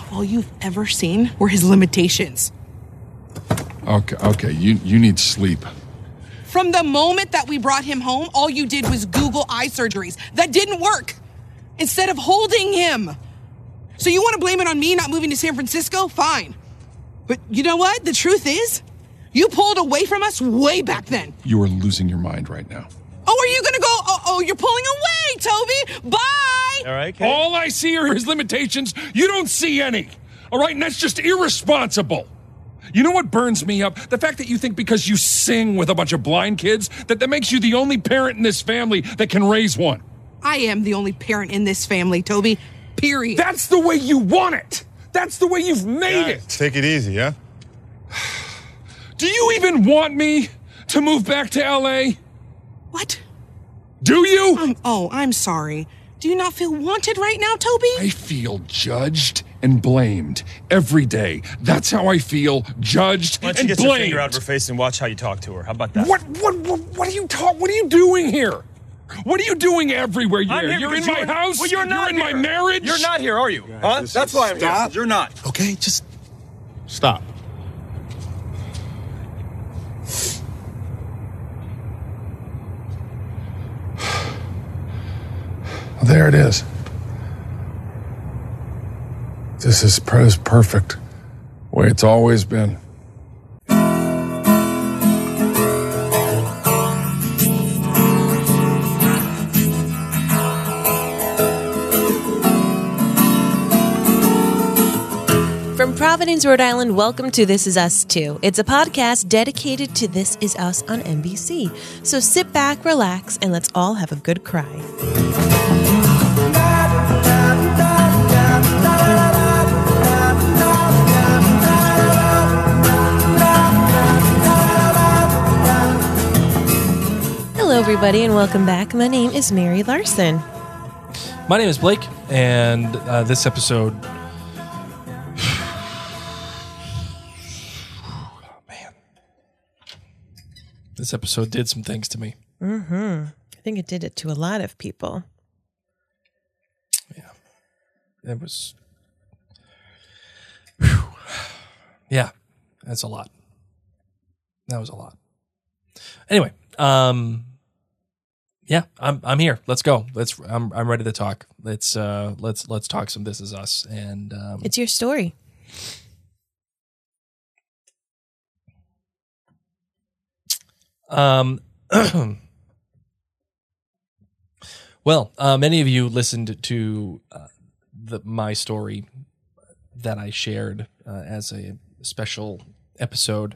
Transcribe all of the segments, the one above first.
all you've ever seen were his limitations. Okay, you need sleep. From the moment that we brought him home, all you did was Google eye surgeries. That didn't work. Instead of holding him. So you want to blame it on me not moving to San Francisco? Fine. But you know what? The truth is, you pulled away from us way back then. You are losing your mind right now. Oh, are you going to go? Oh, you're pulling away, Toby. Bye. All right, Kate. All I see are his limitations. You don't see any. All right, and that's just irresponsible. You know what burns me up? The fact that you think because you sing with a bunch of blind kids, that makes you the only parent in this family that can raise one. I am the only parent in this family, Toby. Period. That's the way you want it. That's the way you've made it. Take it easy, yeah? Do you even want me to move back to L.A.? What? Do you? I'm sorry. Do you not feel wanted right now, Toby? I feel judged and blamed every day. That's how I feel, judged Why don't and you get blamed. your finger out of her face and watch how you talk to her? How about that? What are you doing here? What are you doing everywhere? You're in my house? Well, you're not in my marriage? You're not here, are you? Huh? That's why I'm here. You're not. Okay, just stop. There it is. This is perfect. Way it's always been. From Providence, Rhode Island, welcome to This Is Us 2. It's a podcast dedicated to This Is Us on NBC. So sit back, relax, and let's all have a good cry. Hello, everybody, and welcome back. My name is Mary Larson. My name is Blake, and this episode... man. This episode did some things to me. I think it did it to a lot of people. Yeah. It was... Whew. Yeah, that's a lot. That was a lot. Anyway, yeah, I'm here. Let's go. I'm ready to talk. Let's talk some This Is Us, and It's your story. Well, many of you listened to my story that I shared as a special episode.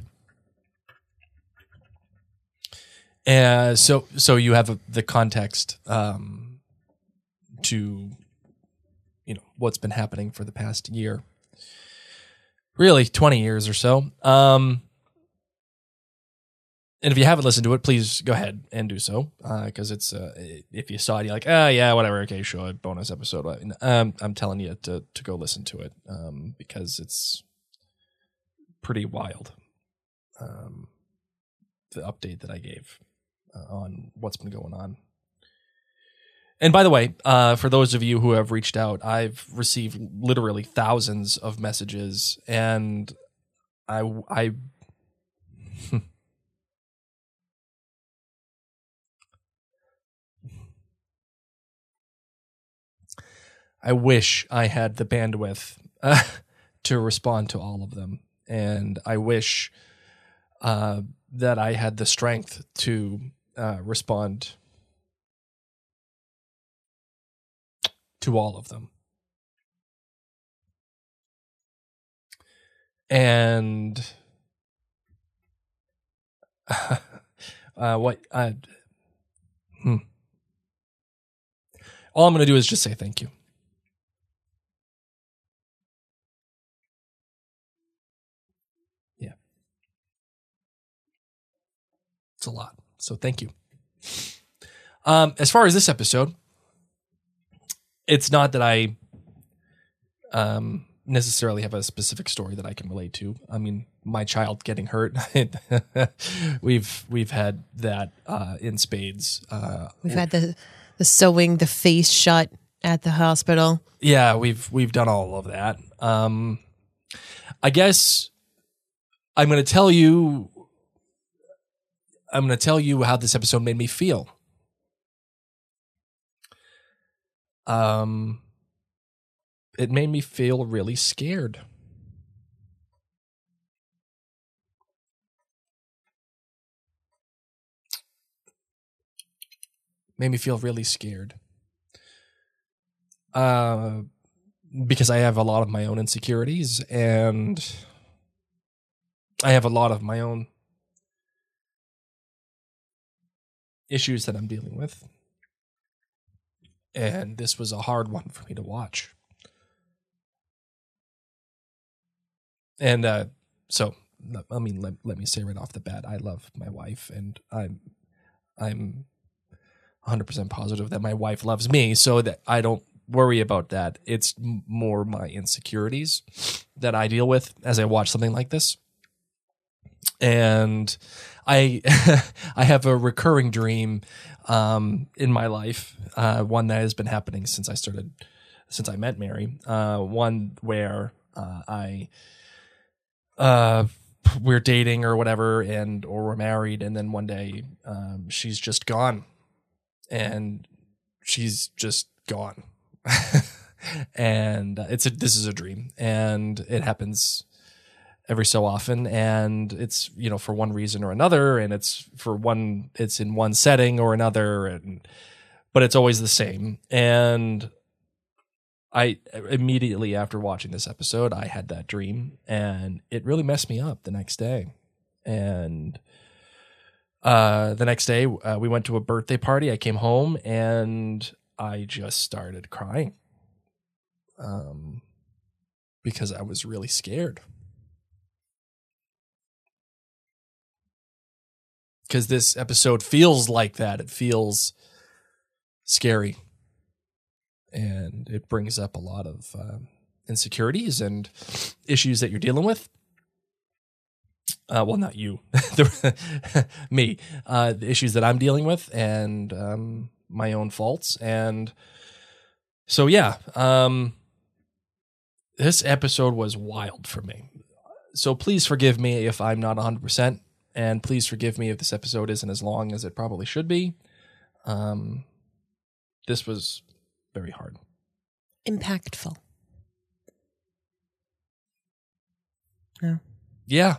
So you have the context to what's been happening for the past year, really 20 years or so. And if you haven't listened to it, please go ahead and do so, because it's if you saw it, you're like, yeah, whatever, okay, sure, bonus episode. I'm telling you to go listen to it, because it's pretty wild. The update that I gave on what's been going on. And by the way, for those of you who have reached out, I've received literally thousands of messages, and I I wish I had the bandwidth to respond to all of them, and I wish that I had the strength to respond to all of them. And all I'm going to do is just say thank you. Yeah. It's a lot. So thank you. As far as this episode, it's not that I necessarily have a specific story that I can relate to. I mean, my child getting hurt, we've had that in spades. We've had the sewing the face shut at the hospital. Yeah, we've done all of that. I guess I'm going to tell you how this episode made me feel. It made me feel really scared. Made me feel really scared. Because I have a lot of my own insecurities, and I have a lot of my own issues that I'm dealing with. And this was a hard one for me to watch. And so, I mean, let me say right off the bat, I love my wife, and I'm 100% positive that my wife loves me, so that I don't worry about that. It's more my insecurities that I deal with as I watch something like this. And I I have a recurring dream in my life, one that has been happening since I met Mary. One where we're dating or whatever, or we're married, and then one day she's just gone, and she's just gone. And this is a dream, and it happens every so often, and it's, for one reason or another, and it's in one setting or another, but it's always the same. And I immediately after watching this episode, I had that dream, and it really messed me up the next day. And the next day we went to a birthday party. I came home and I just started crying because I was really scared. Because this episode feels like that. It feels scary. And it brings up a lot of insecurities and issues that you're dealing with. Well, not you. Me. The issues that I'm dealing with, and my own faults. And so, yeah. This episode was wild for me. So please forgive me if I'm not 100%. And please forgive me if this episode isn't as long as it probably should be. This was very hard. Impactful. No. Yeah.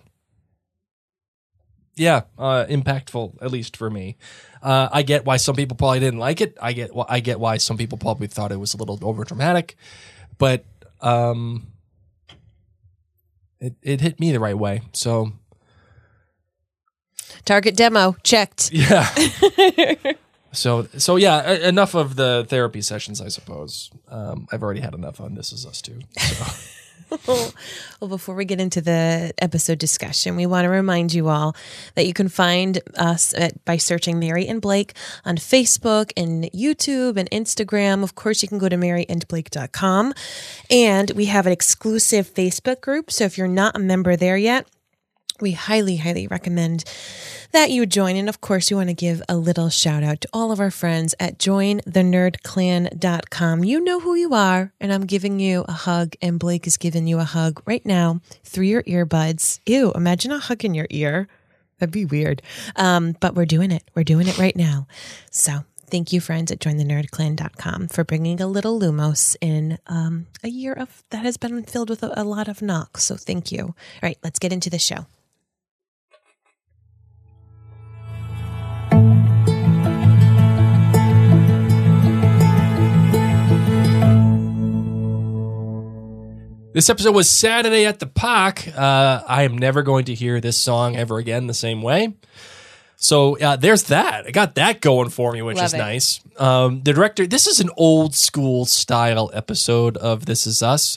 Yeah, impactful, at least for me. I get why some people probably didn't like it. I get why some people probably thought it was a little overdramatic. But it hit me the right way. So target demo checked. Yeah. So yeah, enough of the therapy sessions, I suppose. I've already had enough on This Is Us too. So. Well, before we get into the episode discussion, we want to remind you all that you can find us by searching Mary and Blake on Facebook and YouTube and Instagram. Of course, you can go to maryandblake.com. And we have an exclusive Facebook group. So if you're not a member there yet, we highly, highly recommend that you join. And of course, we want to give a little shout out to all of our friends at jointhenerdclan.com. You know who you are, and I'm giving you a hug, and Blake is giving you a hug right now through your earbuds. Ew, imagine a hug in your ear. That'd be weird. But we're doing it. We're doing it right now. So thank you, friends at jointhenerdclan.com, for bringing a little Lumos in a year that has been filled with a lot of knocks. So thank you. All right, let's get into the show. This episode was Saturday at the Park. I am never going to hear this song ever again the same way. So there's that. I got that going for me, which is nice. The director, this is an old school style episode of This Is Us.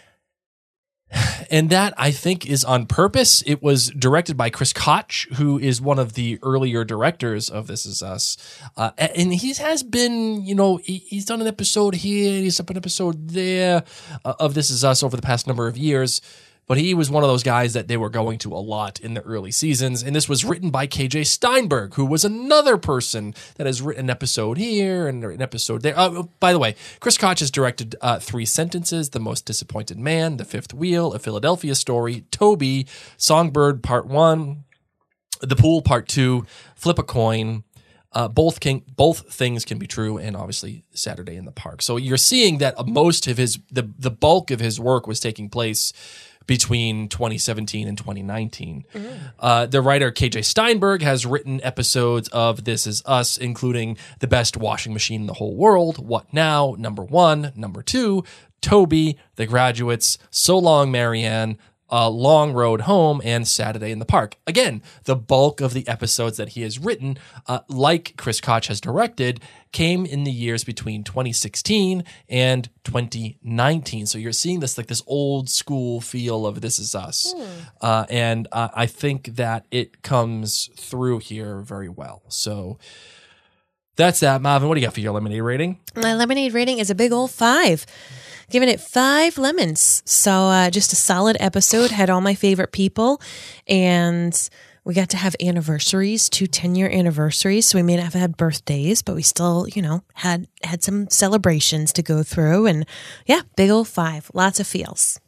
And that, I think, is on purpose. It was directed by Chris Koch, who is one of the earlier directors of This Is Us. And he has been, he's done an episode here, he's done an episode there of This Is Us over the past number of years. but he was one of those guys that they were going to a lot in the early seasons. And this was written by KJ Steinberg, who was another person that has written an episode here and an episode there. By the way, Chris Koch has directed 3 Sentences, The Most Disappointed Man, The Fifth Wheel, A Philadelphia Story, Toby, Songbird Part 1, The Pool Part 2, Flip a Coin. Both things can be true, and obviously Saturday in the Park. So you're seeing that most of the bulk of his work was taking place between 2017 and 2019. The writer KJ Steinberg has written episodes of This Is Us, including The Best Washing Machine in the Whole World, What Now, Number 1, Number 2, Toby, The Graduates, So Long, Marianne, Long Road Home, and Saturday in the Park. Again, the bulk of the episodes that he has written, like Chris Koch has directed, came in the years between 2016 and 2019. So you're seeing this old school feel of This Is Us. And I think that it comes through here very well. So that's that. Marvin, what do you got for your lemonade rating? My lemonade rating is a big old 5. Giving it 5 lemons. So just a solid episode. Had all my favorite people. And we got to have anniversaries, 2 10-year anniversaries. So we may not have had birthdays, but we still, had some celebrations to go through. And yeah, big old 5. Lots of feels.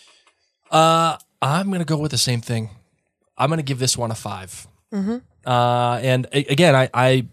I'm going to go with the same thing. I'm going to give this one a 5. And again, I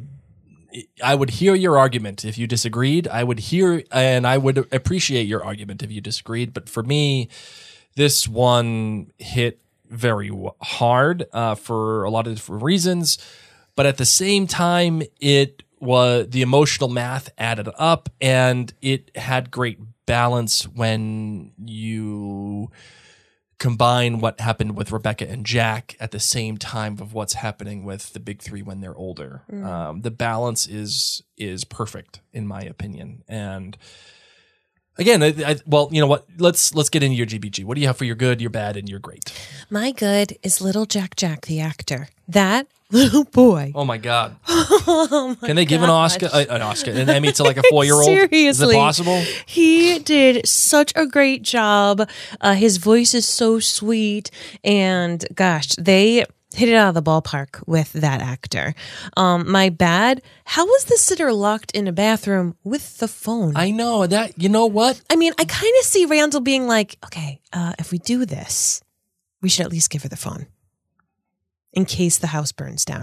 would hear your argument if you disagreed. I would hear and I would appreciate your argument if you disagreed. But for me, this one hit very hard for a lot of different reasons. But at the same time, it was the emotional math added up, and it had great balance when you combine what happened with Rebecca and Jack at the same time of what's happening with the big 3 when they're older. The balance is perfect in my opinion. And again, well, you know what? Let's get into your GBG. What do you have for your good, your bad, and your great? My good is little Jack the actor. That little boy. Oh my God! Can they give an Emmy to like a 4-year-old? Seriously, is it possible? He did such a great job. His voice is so sweet, and gosh, they hit it out of the ballpark with that actor. My bad. How was the sitter locked in a bathroom with the phone? I know that. You know what? I mean, I kind of see Randall being like, okay, if we do this, we should at least give her the phone. In case the house burns down.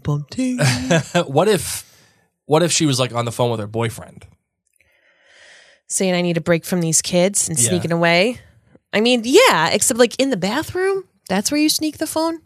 What if she was like on the phone with her boyfriend? Saying I need a break from these kids and sneaking away? I mean, yeah, except like in the bathroom? That's where you sneak the phone?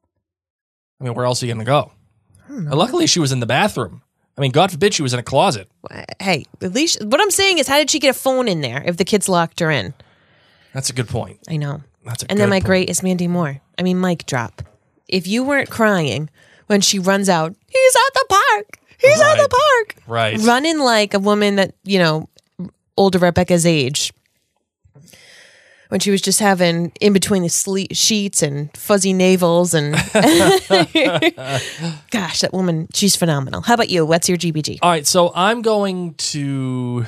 I mean, where else are you going to go? I don't know. Luckily, she was in the bathroom. I mean, God forbid she was in a closet. Hey, at least what I'm saying is, how did she get a phone in there if the kids locked her in? That's a good point. I know. That's a and good then my point. great is Mandy Moore. I mean, mic drop. If you weren't crying when she runs out, he's at the park. He's at the park. Right. Running like a woman that, older Rebecca's age. When she was just having in between the sheets and fuzzy navels and gosh, that woman, she's phenomenal. How about you? What's your GBG? All right, so I'm going to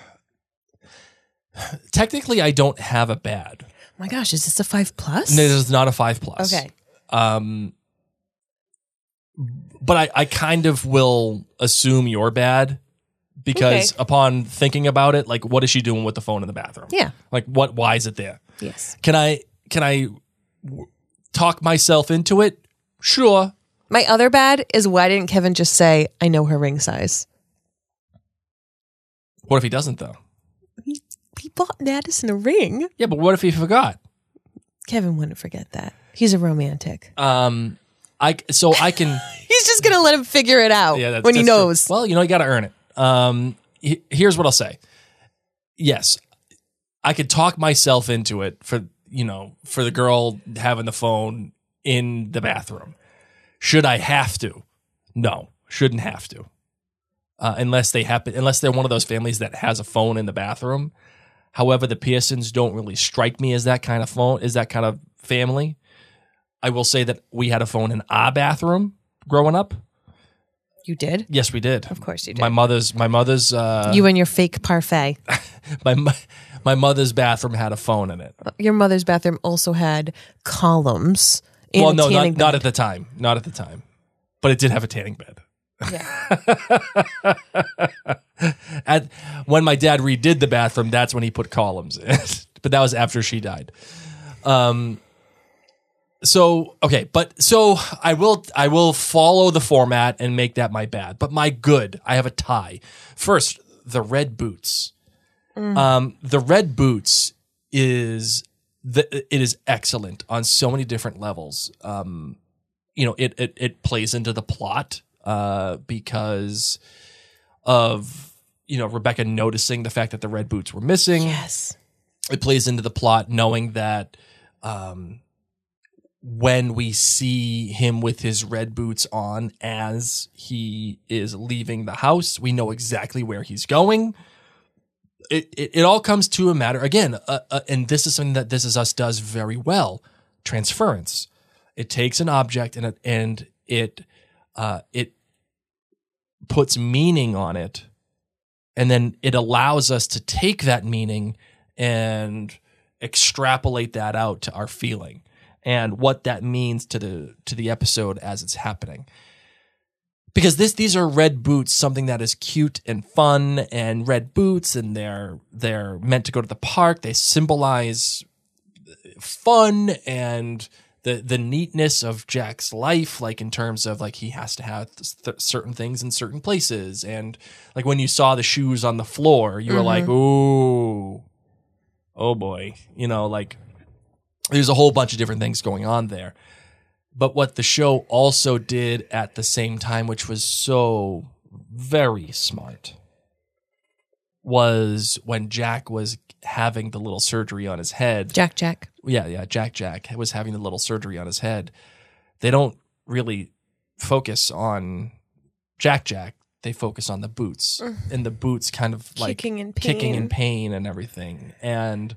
technically I don't have a bad. Oh my gosh, is this a 5+? No, this is not a 5+. Okay. But I kind of will assume you're bad because upon thinking about it, like, what is she doing with the phone in the bathroom? Yeah. Like, why is it there? Yes. Can I talk myself into it? Sure. My other bad is, why didn't Kevin just say, I know her ring size? What if he doesn't, though? He bought Madison a ring. Yeah, but what if he forgot? Kevin wouldn't forget that. He's a romantic. I can. He's just gonna let him figure it out when he knows. True. Well, you got to earn it. Here's what I'll say. Yes, I could talk myself into it for the girl having the phone in the bathroom. Should I have to? No, shouldn't have to. Unless they're one of those families that has a phone in the bathroom. However, the Pearsons don't really strike me as that kind of family. I will say that we had a phone in our bathroom growing up. You did? Yes, we did. Of course you did. My mother's. You and your fake parfait. My mother's bathroom had a phone in it. Your mother's bathroom also had columns. And Well, a no, tanning not bed. at the time. Not at the time. But it did have a tanning bed. Yeah. When my dad redid the bathroom, that's when he put columns in. But that was after she died. So I will follow the format and make that my bad. But my good, I have a tie. First, the red boots. The red boots it is excellent on so many different levels. It plays into the plot because of Rebecca noticing the fact that the red boots were missing. Yes. It plays into the plot knowing that when we see him with his red boots on as he is leaving the house, we know exactly where he's going. It all comes to a matter, again, and this is something that This Is Us does very well, transference. It takes an object and it puts meaning on it, and then it allows us to take that meaning and extrapolate that out to our feeling and what that means to the episode as it's happening. Because these are red boots, something that is cute and fun, and red boots, and they're meant to go to the park. They symbolize fun and the neatness of Jack's life, like in terms of like he has to have certain things in certain places, and like when you saw the shoes on the floor, you were like, "Ooh, oh boy," like there's a whole bunch of different things going on there. But what the show also did at the same time, which was so very smart, was when Jack was having the little surgery on his head. Jack. Jack was having the little surgery on his head. They don't really focus on Jack. They focus on the boots. And the boots kind of like Kicking in pain and everything. And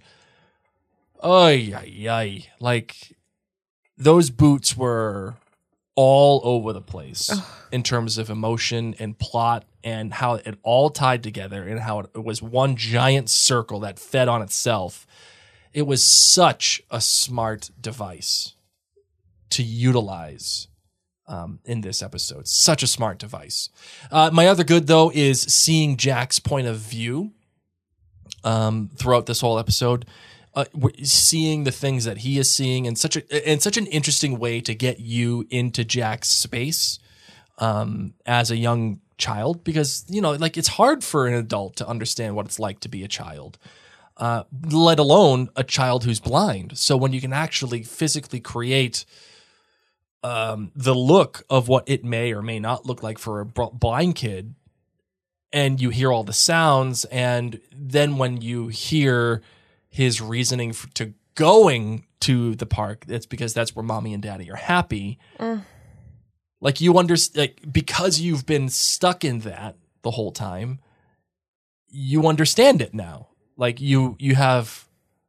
like those boots were all over the place in terms of emotion and plot and how it all tied together and how it was one giant circle that fed on itself. It was such a smart device to utilize in this episode. Such a smart device. My other good, though, is seeing Jack's point of view throughout this whole episode. Seeing the things that he is seeing in such an interesting way to get you into Jack's space as a young child, because like it's hard for an adult to understand what it's like to be a child, let alone a child who's blind. So when you can actually physically create the look of what it may or may not look like for a blind kid, and you hear all the sounds, and then when you hear his reasoning to going to the park, it's because that's where mommy and daddy are happy. Like you understand, like, because you've been stuck in that the whole time, you understand it now. Like you have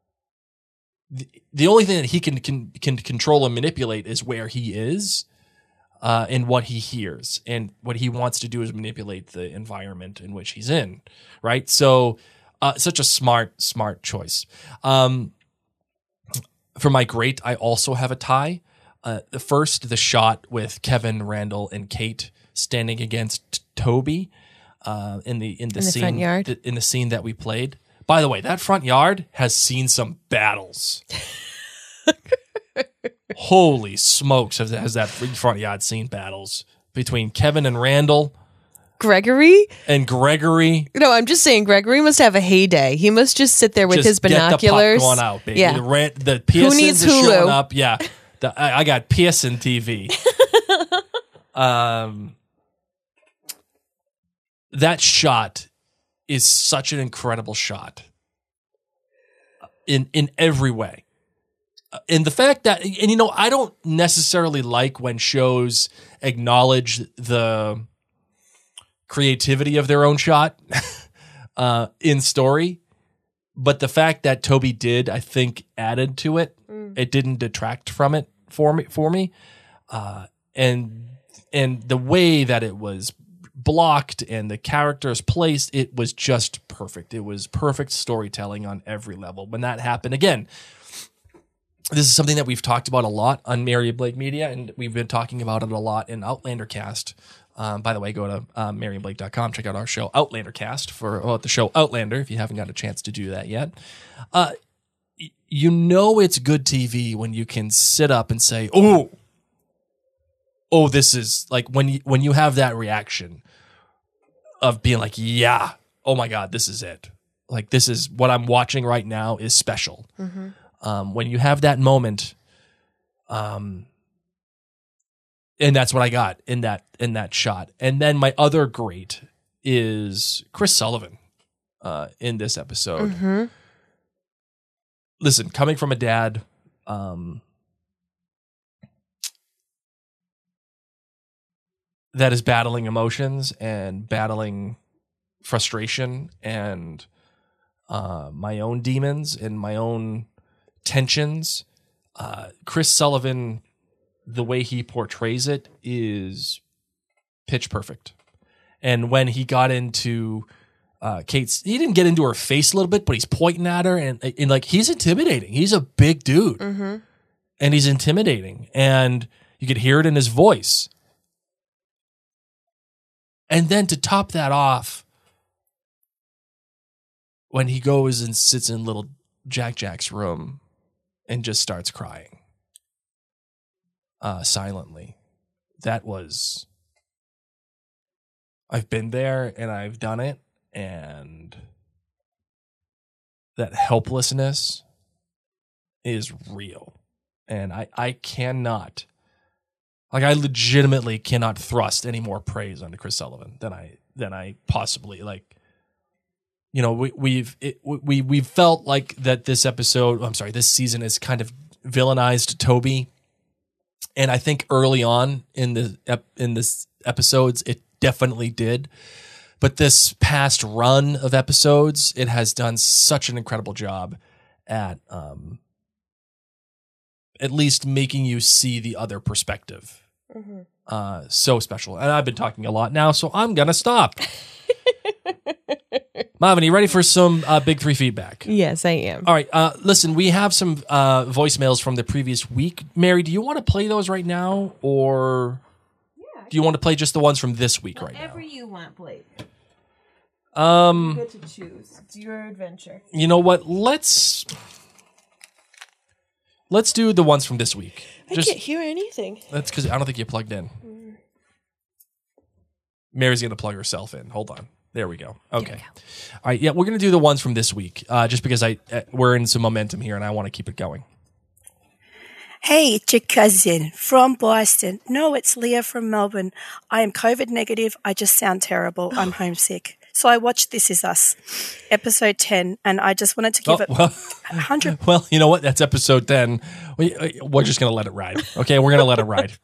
the only thing that he can control and manipulate is where he is, and what he hears, and what he wants to do is manipulate the environment in which he's in. Right. So, such a smart choice. For my great, I also have a tie. The shot with Kevin, Randall, and Kate standing against Toby in the scene, front yard, in the scene that we played. By the way, that front yard has seen some battles. Holy smokes, has that front yard seen battles between Kevin and Randall? Gregory? No, I'm just saying Gregory must have a heyday. He must just sit there with his binoculars. Get the puck going out, baby. Yeah. The Pearsons Who needs are Hulu? showing up. Yeah. I got Pearson TV. That shot is such an incredible shot in every way. And the fact that, and I don't necessarily like when shows acknowledge the creativity of their own shot in story, but the fact that Toby did, I think, added to it. It didn't detract from it for me. And the way that it was blocked and the characters placed. It was just perfect. It was perfect storytelling on every level. When that happened, again, this is something that we've talked about a lot on Mary and Blake Media, and we've been talking about it a lot in Outlander Cast. By the way, go to maryandblake.com, check out our show Outlander Cast for the show Outlander if you haven't got a chance to do that yet. You know it's good TV when you can sit up and say, oh, this is like when you have that reaction of being like, yeah, oh my God, this is it. Like, this is what I'm watching right now is special. Mm-hmm. When you have that moment, and that's what I got in that shot. And then my other great is Chris Sullivan in this episode. Mm-hmm. Listen, coming from a dad, that is battling emotions and battling frustration and my own demons and my own tensions. Chris Sullivan, the way he portrays it is pitch perfect. And when he got into Kate's, he didn't get into her face a little bit, but he's pointing at her and like, he's intimidating. He's a big dude, mm-hmm. and he's intimidating, and you could hear it in his voice. And then to top that off, when he goes and sits in little Jack's room and just starts crying silently, that was, I've been there and I've done it, and that helplessness is real. And I cannot, like, I legitimately cannot thrust any more praise onto Chris Sullivan than I possibly, like, you know, we've felt like that this season is kind of villainized Toby. And I think early on in this episodes, it definitely did. But this past run of episodes, it has done such an incredible job at least making you see the other perspective. Mm-hmm. So special. And I've been talking a lot now, so I'm going to stop. Marvin, are you ready for some Big Three feedback? Yes, I am. All right. Listen, we have some voicemails from the previous week. Mary, do you want to play those right now, or do you want to play just the ones from this week right now? Whatever you want, Blake. You get to choose. It's your adventure. You know what? Let's do the ones from this week. I can't hear anything. That's because I don't think you plugged in. Mary's going to plug herself in. Hold on. There we go. Okay. All right. Yeah, we're going to do the ones from this week, just because we're in some momentum here, and I want to keep it going. Hey, it's your cousin from Boston. No, it's Leah from Melbourne. I am COVID negative. I just sound terrible. I'm homesick. So I watched This Is Us, episode 10, and I just wanted to give it 100. Well, you know what? That's episode 10. We're just going to let it ride. Okay, we're going to let it ride.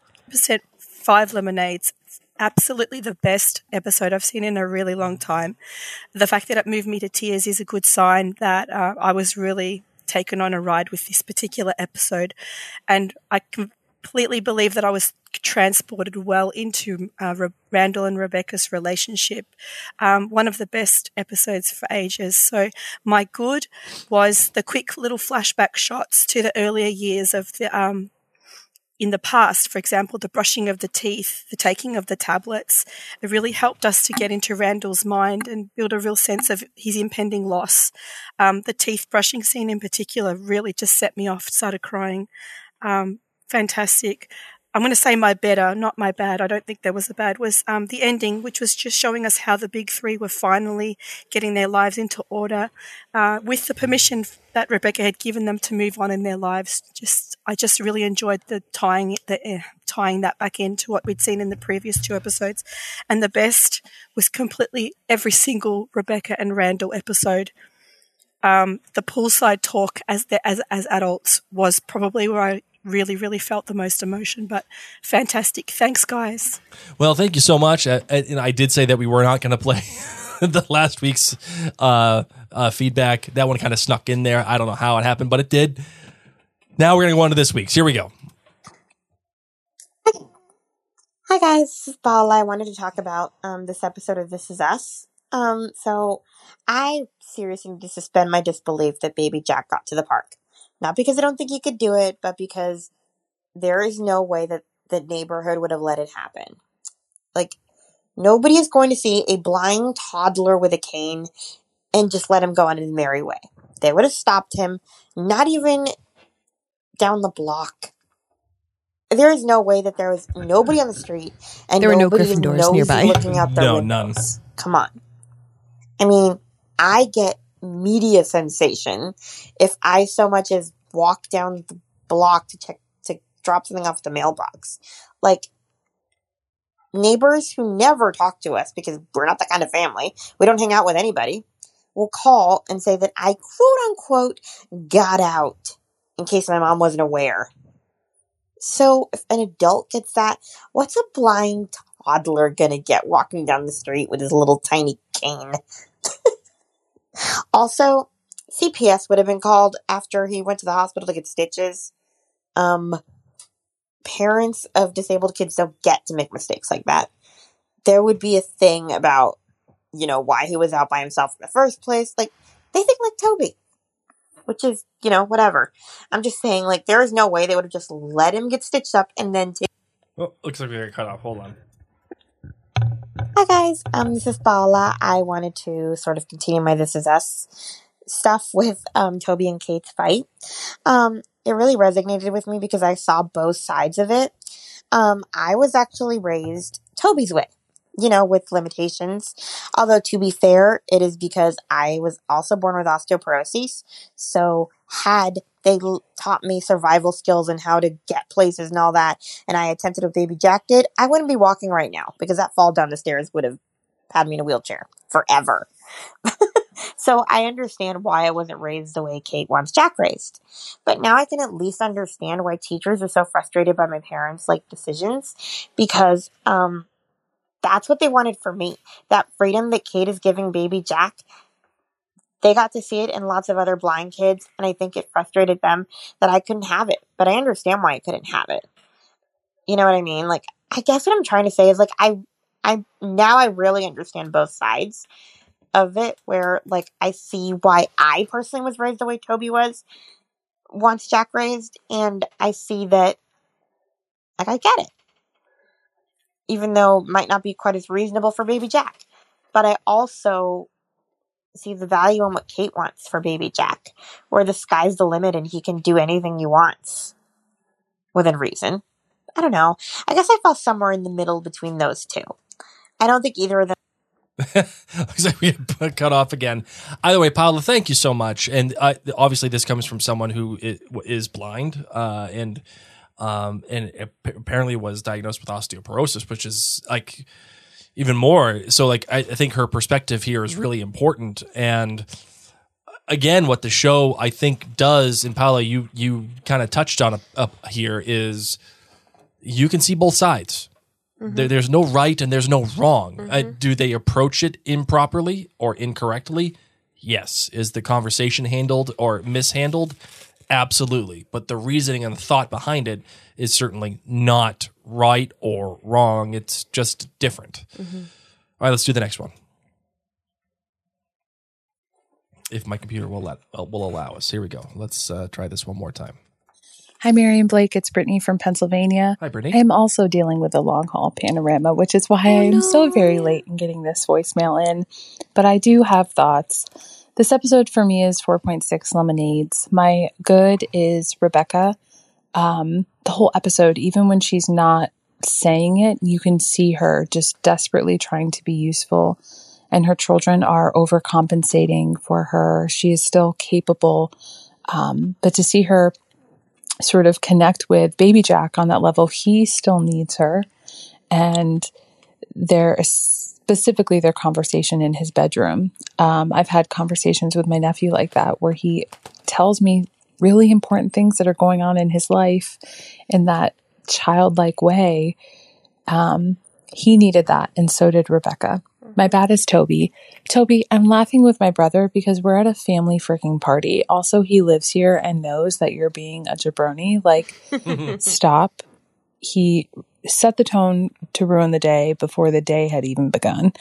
5 lemonades. Absolutely the best episode I've seen in a really long time. The fact that it moved me to tears is a good sign that I was really taken on a ride with this particular episode. And I completely believe that I was transported well into Randall and Rebecca's relationship. One of the best episodes for ages. So my good was the quick little flashback shots to the earlier years of the in the past. For example, the brushing of the teeth, the taking of the tablets. It really helped us to get into Randall's mind and build a real sense of his impending loss. The teeth brushing scene in particular really just set me off, started crying. Fantastic. I'm going to say my better, not my bad. I don't think there was a bad, was the ending, which was just showing us how the big three were finally getting their lives into order with the permission that Rebecca had given them to move on in their lives. I just really enjoyed the tying that back into what we'd seen in the previous 2 episodes. And the best was completely every single Rebecca and Randall episode. The poolside talk as adults was probably where I really, really felt the most emotion, but fantastic. Thanks, guys. Well, thank you so much. And I did say that we were not going to play the last week's feedback. That one kind of snuck in there. I don't know how it happened, but it did. Now we're going to go on to this week's. Here we go. Hi guys, this is Paula. I wanted to talk about this episode of This Is Us. So I seriously need to suspend my disbelief that Baby Jack got to the park. Not because I don't think he could do it, but because there is no way that the neighborhood would have let it happen. Like, nobody is going to see a blind toddler with a cane and just let him go on his merry way. They would have stopped him, not even down the block. There is no way that there was nobody on the street and There were no nobody Gryffindors nearby. looking out their windows. None. Come on. I mean, I get media sensation if I so much as walk down the block to drop something off the mailbox. Like, neighbors who never talk to us because we're not that kind of family, we don't hang out with anybody, will call and say that I quote unquote got out in case my mom wasn't aware. So if an adult gets that, what's a blind toddler gonna get walking down the street with his little tiny cane? Also, CPS would have been called after he went to the hospital to get stitches. Parents of disabled kids don't get to make mistakes like that. There would be a thing about, why he was out by himself in the first place. Like, they think like Toby. Which is, whatever. I'm just saying, like, there is no way they would have just let him get stitched up and then take... Oh, looks like we got cut off. Hold on. Hi, guys. This is Paula. I wanted to sort of continue my This Is Us stuff with Toby and Kate's fight. It really resonated with me because I saw both sides of it. I was actually raised Toby's way. With limitations. Although, to be fair, it is because I was also born with osteoporosis. So, had they taught me survival skills and how to get places and all that, and I attempted what Baby Jack did, I wouldn't be walking right now because that fall down the stairs would have had me in a wheelchair forever. So, I understand why I wasn't raised the way Kate wants Jack raised. But now I can at least understand why teachers are so frustrated by my parents' decisions because, that's what they wanted for me. That freedom that Kate is giving Baby Jack, they got to see it in lots of other blind kids, and I think it frustrated them that I couldn't have it. But I understand why I couldn't have it. You know what I mean? Like, I guess what I'm trying to say is, I really understand both sides of it, where, I see why I personally was raised the way Toby wants Jack raised, and I see that, I get it. Even though it might not be quite as reasonable for Baby Jack. But I also see the value in what Kate wants for Baby Jack, where the sky's the limit and he can do anything he wants within reason. I don't know. I guess I fall somewhere in the middle between those two. I don't think either of them. Looks like we got cut off again. Either way, Paula, thank you so much. And obviously this comes from someone who is blind and apparently was diagnosed with osteoporosis, which is even more. So I think her perspective here is really important. And again, what the show I think does, and Paula, you kind of touched on up here, is you can see both sides. Mm-hmm. There's no right and there's no wrong. Mm-hmm. Do they approach it improperly or incorrectly? Yes. Is the conversation handled or mishandled? Absolutely. But the reasoning and the thought behind it is certainly not right or wrong. It's just different. Mm-hmm. All right, let's do the next one. If my computer will allow us. Here we go. Let's try this one more time. Hi, Mary and Blake. It's Brittany from Pennsylvania. Hi, Brittany. I'm also dealing with a long haul panorama, which is why I'm so very late in getting this voicemail in. But I do have thoughts. This episode for me is 4.6 lemonades. My good is Rebecca. The whole episode, even when she's not saying it, you can see her just desperately trying to be useful. And her children are overcompensating for her. She is still capable. But to see her sort of connect with Baby Jack on that level, he still needs her. And specifically their conversation in his bedroom. I've had conversations with my nephew like that, where he tells me really important things that are going on in his life in that childlike way. He needed that, and so did Rebecca. My bad is Toby. Toby, I'm laughing with my brother because we're at a family freaking party. Also, he lives here and knows that you're being a jabroni. Stop. He set the tone to ruin the day before the day had even begun.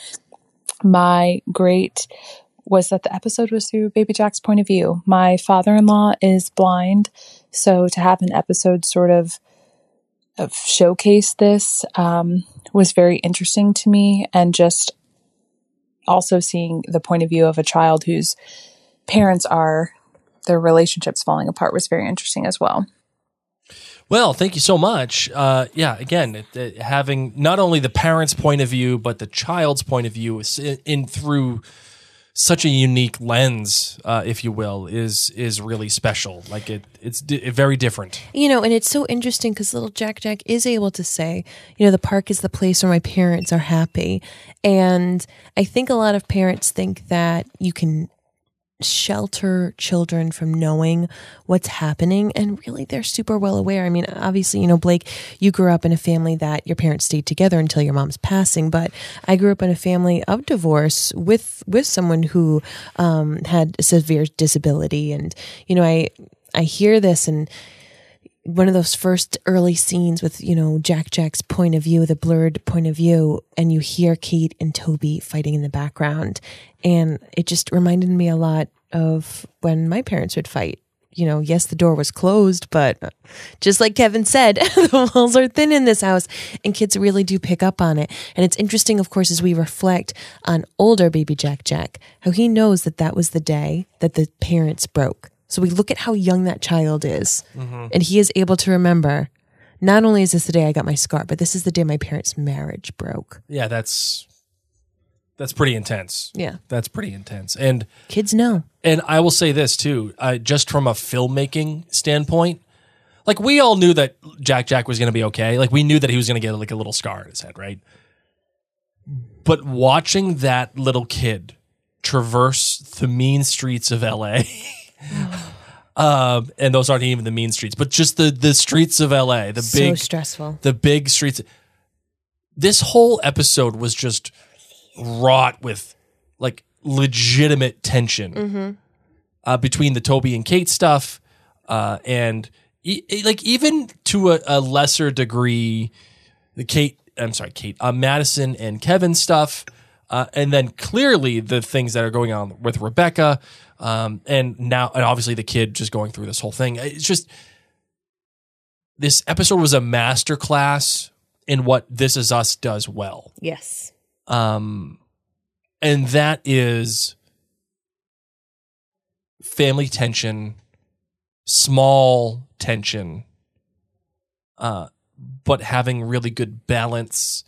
My great was that the episode was through Baby Jack's point of view. My father-in-law is blind, so to have an episode sort of showcase this was very interesting to me, and just also seeing the point of view of a child whose parents are, their relationships falling apart was very interesting as well. Well, thank you so much. Again, having not only the parents' point of view, but the child's point of view in through such a unique lens, if you will, is really special. Like it's very different. And it's so interesting because little Jack is able to say, the park is the place where my parents are happy. And I think a lot of parents think that you can shelter children from knowing what's happening, and really they're super well aware. I mean, obviously, Blake, you grew up in a family that your parents stayed together until your mom's passing, but I grew up in a family of divorce with someone who had a severe disability, and I hear this, and one of those first early scenes with Jack's point of view, the blurred point of view, and you hear Kate and Toby fighting in the background. And it just reminded me a lot of when my parents would fight. Yes, the door was closed, but just like Kevin said, the walls are thin in this house, and kids really do pick up on it. And it's interesting, of course, as we reflect on older baby Jack, how he knows that was the day that the parents broke. So we look at how young that child is, and he is able to remember, not only is this the day I got my scar, but this is the day my parents' marriage broke. Yeah, that's pretty intense. Yeah. That's pretty intense. And kids know. And I will say this too, just from a filmmaking standpoint, like we all knew that Jack was going to be okay. Like we knew that he was going to get like a little scar in his head, right? But watching that little kid traverse the mean streets of LA, and those aren't even the mean streets, but just the streets of LA, so stressful, the big streets. This whole episode was just wrought with like legitimate tension between the Toby and Kate stuff, and like even to a lesser degree, Madison and Kevin stuff, and then clearly the things that are going on with Rebecca, and obviously the kid just going through this whole thing. It's just, this episode was a masterclass in what This Is Us does well. Yes. And that is family tension, small tension, but having really good balance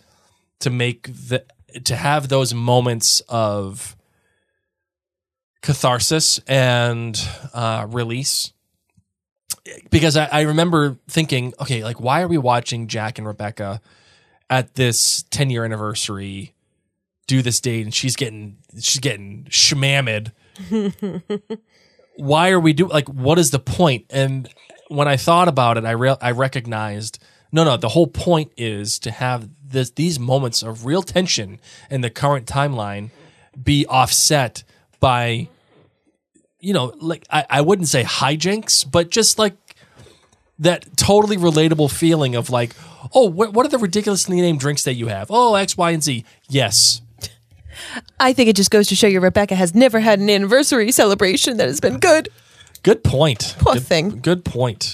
to have those moments of catharsis and release. Because I remember thinking, okay, like why are we watching Jack and Rebecca at this 10-year anniversary do this date, and she's getting shmammed. Why are we what is the point? And when I thought about it, I recognized no, the whole point is to have these moments of real tension in the current timeline be offset by, I wouldn't say hijinks, but just like that totally relatable feeling of like, oh, what are the ridiculously named drinks that you have? Oh, X, Y, and Z. Yes. I think it just goes to show you Rebecca has never had an anniversary celebration that has been good. Good point. Poor thing. Good point.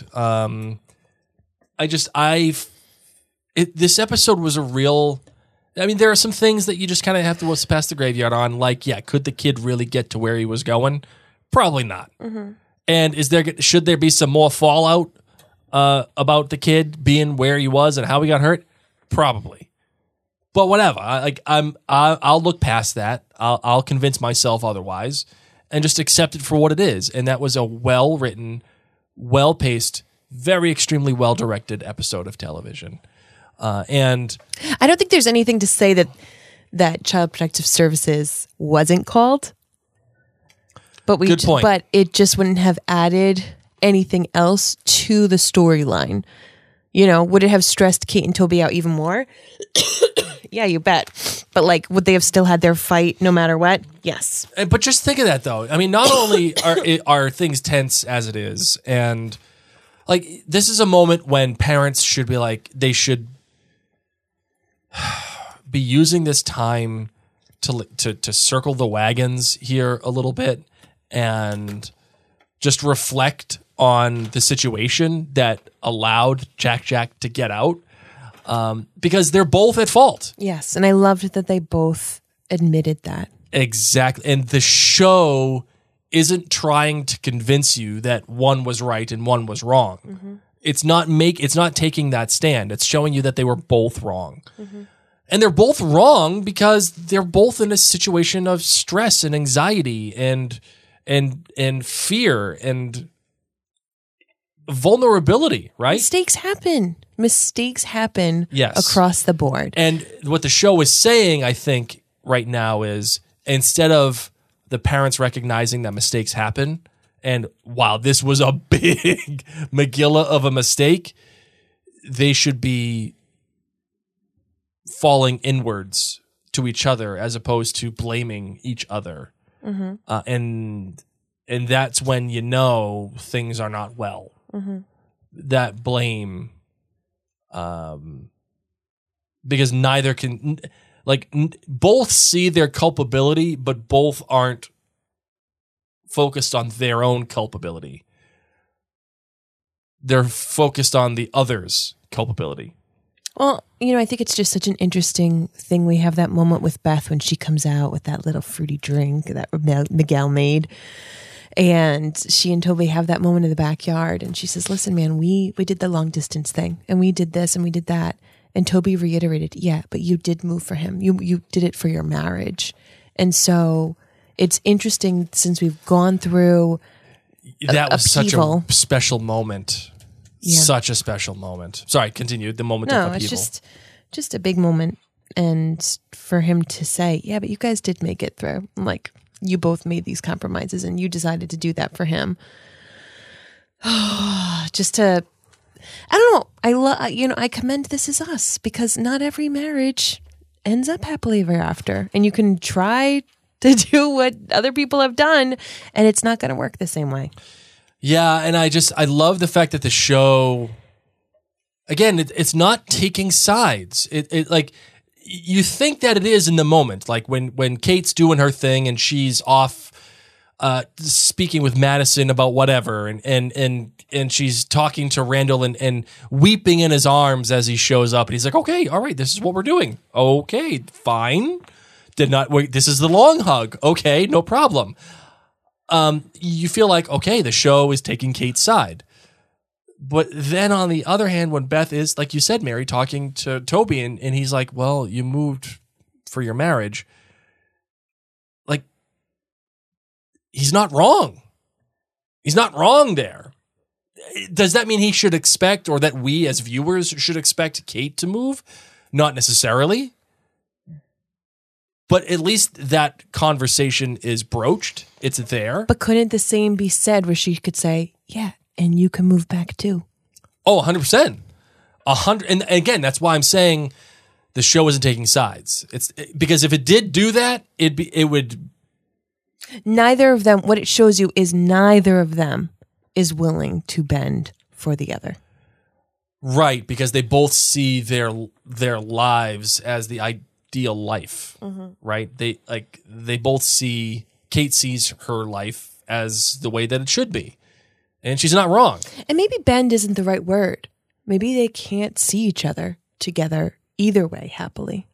This episode was a real, there are some things that you just kind of have to pass the graveyard on. Like, yeah, could the kid really get to where he was going? Probably not. Mm-hmm. And should there be some more fallout about the kid being where he was and how he got hurt? Probably. But whatever. I'll look past that. I'll convince myself otherwise, and just accept it for what it is. And that was a well-written, well-paced, very extremely well-directed episode of television. And I don't think there's anything to say that Child Protective Services wasn't called. But good point. But it just wouldn't have added anything else to the storyline. Would it have stressed Kate and Toby out even more? Yeah, you bet. But would they have still had their fight no matter what? Yes. But just think of that though. Not only are things tense as it is, and this is a moment when parents should be they should be using this time to circle the wagons here a little bit and just reflect on the situation that allowed Jack to get out, because they're both at fault. Yes, and I loved that they both admitted that. Exactly. And the show isn't trying to convince you that one was right and one was wrong. Mm-hmm. It's not taking that stand. It's showing you that they were both wrong. Mm-hmm. And they're both wrong because they're both in a situation of stress and anxiety and fear and vulnerability, right? Mistakes happen Yes. across the board. And what the show is saying, I think, right now is, instead of the parents recognizing that mistakes happen, and wow, this was a big Megillah of a mistake, they should be falling inwards to each other as opposed to blaming each other. Mm-hmm. And that's when you know things are not well. Mm-hmm. That blame, because neither can, both see their culpability, but both aren't focused on their own culpability. They're focused on the other's culpability. Well, I think it's just such an interesting thing. We have that moment with Beth when she comes out with that little fruity drink that Miguel made. And she and Toby have that moment in the backyard. And she says, listen, man, we did the long distance thing. And we did this and we did that. And Toby reiterated, yeah, but you did move for him. You did it for your marriage. And it's interesting, since we've gone through that was upheaval. Such a special moment. Yeah. Such a special moment. Sorry, continue. The moment of upheaval. It's just a big moment. And for him to say, yeah, but you guys did make it through. Like, you both made these compromises and you decided to do that for him. I don't know. I commend This Is Us, because not every marriage ends up happily ever after. And you can try to do what other people have done, and it's not going to work the same way. Yeah, and I love the fact that the show, again, it's not taking sides. It like, you think that it is in the moment, like when Kate's doing her thing and she's off speaking with Madison about whatever, and she's talking to Randall and weeping in his arms as he shows up, and he's like, okay, all right, this is what we're doing. Okay, fine. Did not wait. This is the long hug. Okay, no problem. You feel like, okay, the show is taking Kate's side. But then on the other hand, when Beth is, like you said, Mary, talking to Toby, and he's like, well, you moved for your marriage. Like, he's not wrong. He's not wrong there. Does that mean he should expect, or that we as viewers should expect Kate to move? Not necessarily. But at least that conversation is broached. It's there. But couldn't the same be said where she could say, yeah, and you can move back too? Oh, 100%. 100. And again, that's why I'm saying the show isn't taking sides. Because if it did do that, it would. Neither of them, what it shows you is neither of them is willing to bend for the other. Right, because they both see their lives as the ideal life, right? They both see, Kate sees her life as the way that it should be, and she's not wrong. And maybe bend isn't the right word. Maybe they can't see each other together either way happily.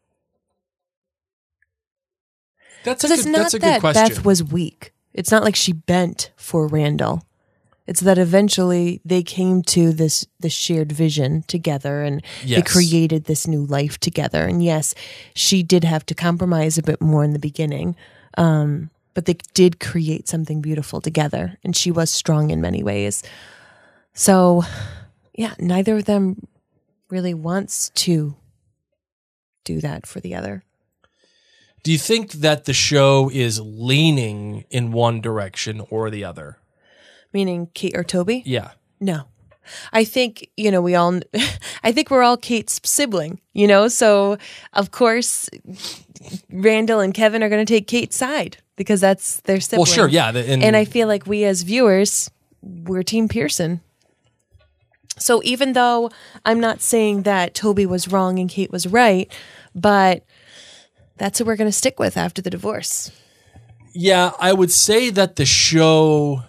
That's a good question. Beth was weak. It's not like she bent for Randall. It's that eventually they came to this shared vision together, and yes, they created this new life together. And yes, she did have to compromise a bit more in the beginning, but they did create something beautiful together, and she was strong in many ways. So, yeah, neither of them really wants to do that for the other. Do you think that the show is leaning in one direction or the other? Meaning Kate or Toby? Yeah. No. I think, I think we're all Kate's sibling, so of course Randall and Kevin are going to take Kate's side because that's their sibling. Well, sure, yeah. And I feel like we as viewers, we're Team Pearson. So even though I'm not saying that Toby was wrong and Kate was right, but that's who we're going to stick with after the divorce. Yeah, I would say that the show,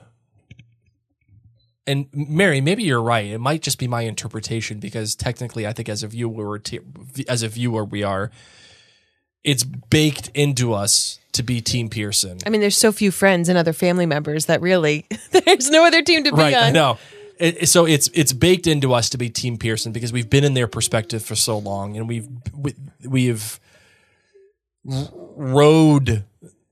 and Mary, maybe you're right. It might just be my interpretation because technically, I think as a viewer, it's baked into us to be Team Pearson. I mean, there's so few friends and other family members that really there's no other team to be on. Right, I know. So it's baked into us to be Team Pearson because we've been in their perspective for so long, and we've rode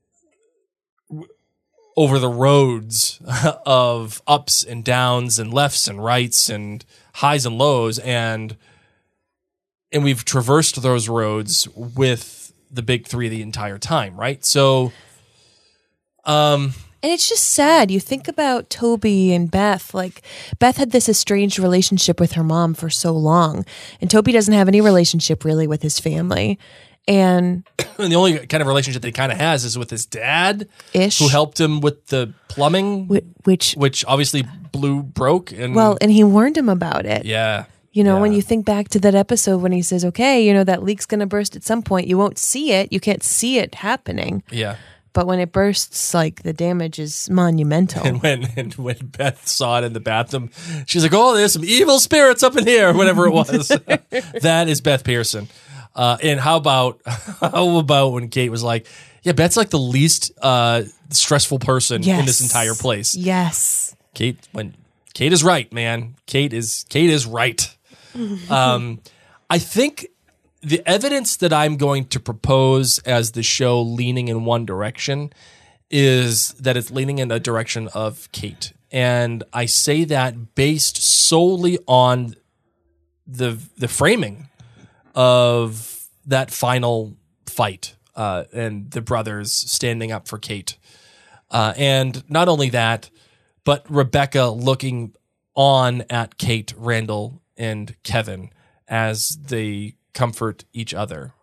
over the roads of ups and downs and lefts and rights and highs and lows, and we've traversed those roads with the big three the entire time, right? So, and it's just sad. You think about Toby and Beth. Like, Beth had this estranged relationship with her mom for so long, and Toby doesn't have any relationship really with his family. And the only kind of relationship that he kind of has is with his dad, Ish. who helped him with the plumbing, which obviously broke. And and he warned him about it. Yeah. You know, when you think back to that episode when he says, okay, you know, that leak's going to burst at some point. You won't see it. You can't see it happening. Yeah. But when it bursts, like, the damage is monumental. And when Beth saw it in the bathroom, she's like, oh, there's some evil spirits up in here, whatever it was. That is Beth Pearson. And how about when Kate was like, yeah, Beth's like the least stressful person in this entire place. Yes. Kate is right, man. Kate is right. I think the evidence that I'm going to propose as the show leaning in one direction is that it's leaning in a direction of Kate. And I say that based solely on the framing of that final fight and the brothers standing up for Kate. And not only that, but Rebecca looking on at Kate, Randall, and Kevin as they comfort each other.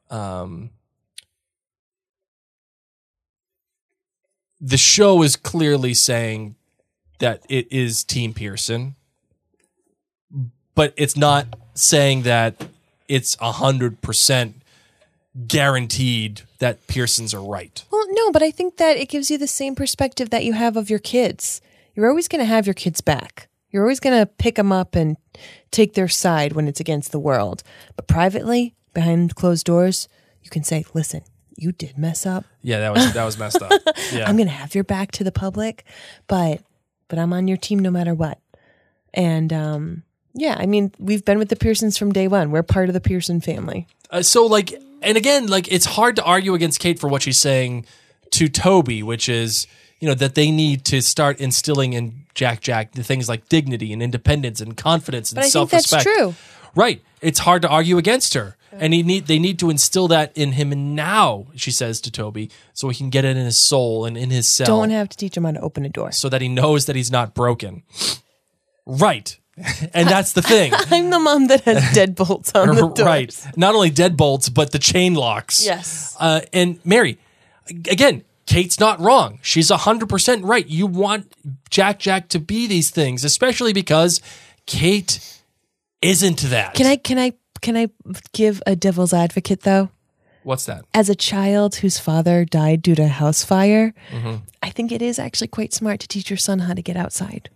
The show is clearly saying that it is Team Pearson, but it's not saying that it's 100% guaranteed that Pearsons are right. Well, no, but I think that it gives you the same perspective that you have of your kids. You're always going to have your kids back. You're always going to pick them up and take their side when it's against the world. But privately, behind closed doors, you can say, listen, you did mess up. Yeah, that was messed up. Yeah. I'm going to have your back to the public, but I'm on your team no matter what. And yeah, I mean, we've been with the Pearsons from day one. We're part of the Pearson family. And again, it's hard to argue against Kate for what she's saying to Toby, which is, that they need to start instilling in Jack the things like dignity and independence and confidence and self-respect. But I think that's true. Right. It's hard to argue against her. And they need to instill that in him now, she says to Toby, so he can get it in his soul and in his cell. Don't have to teach him how to open a door. So that he knows that he's not broken. Right. And that's the thing. I'm the mom that has deadbolts on the doors. Right. Not only deadbolts, but the chain locks. Yes. And Mary, again, Kate's not wrong. She's 100% right. You want Jack to be these things, especially because Kate isn't that. Can I give a devil's advocate though? What's that? As a child whose father died due to a house fire, I think it is actually quite smart to teach your son how to get outside.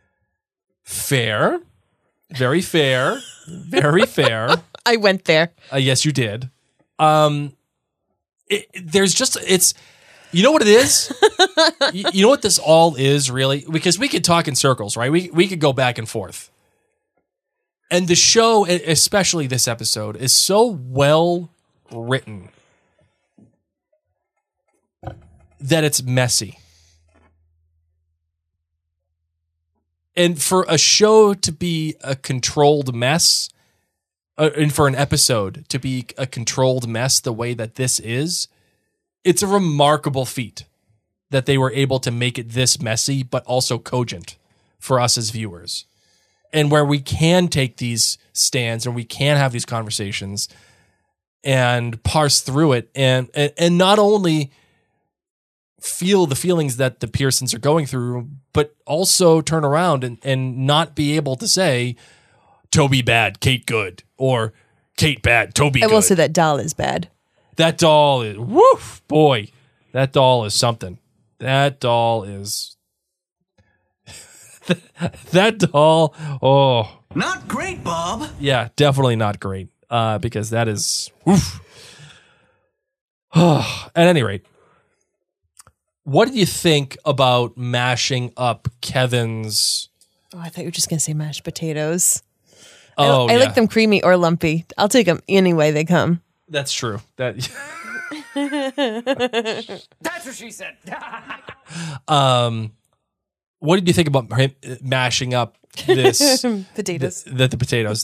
Fair. Very fair. Very fair. I went there. Yes, you did. It's you know what it is? You know what this all is, really? Because we could talk in circles, right? We could go back and forth. And the show, especially this episode, is so well written that it's messy. And for a show to be a controlled mess, and for an episode to be a controlled mess the way that this is, it's a remarkable feat that they were able to make it this messy, but also cogent for us as viewers. And where we can take these stands and we can have these conversations and parse through it and not only feel the feelings that the Pearsons are going through, but also turn around and not be able to say, Toby bad, Kate good, or Kate bad, Toby I good. will say that doll is bad. That doll is, woof, boy, that doll is something. That doll is, that doll, oh. Not great, Bob. Yeah, definitely not great, because that is, woof. At any rate, what do you think about mashing up Kevin's? Oh, I thought you were just going to say mashed potatoes. Oh, I yeah. like them creamy or lumpy. I'll take them any way they come. That's true. That. That's what she said. What did you think about him mashing up this potatoes? The potatoes.